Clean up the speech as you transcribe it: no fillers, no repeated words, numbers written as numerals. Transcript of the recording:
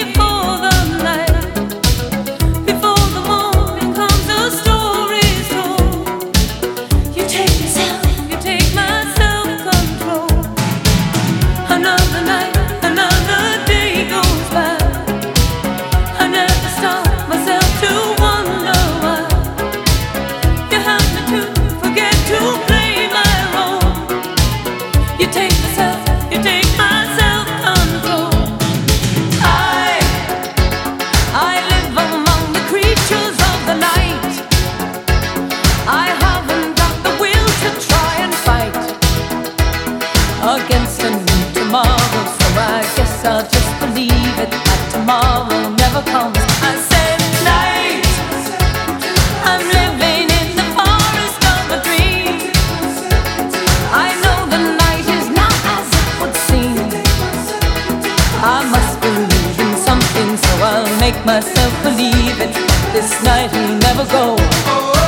Against a new tomorrow, so I guess I'll just believe it, that tomorrow never comes. I said night, I'm living in the forest of a dream. I know the night is not as it would seem. I must believe in something, so I'll make myself believe it. This night will never go.